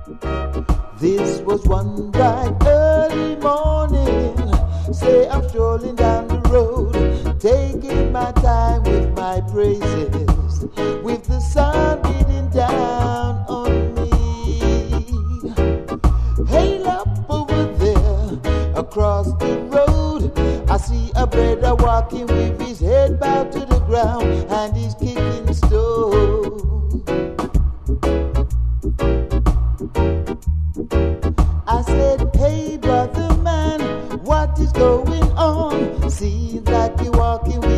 This was one bright early morning. Say I'm strolling down the road, taking my time with my praises, with the sun beating down on me. Hail up over there, across the road, I see a brother walking with his head bowed to the ground and he's kicking stone. I said, hey brother man, what is going on? Seems like you're walking with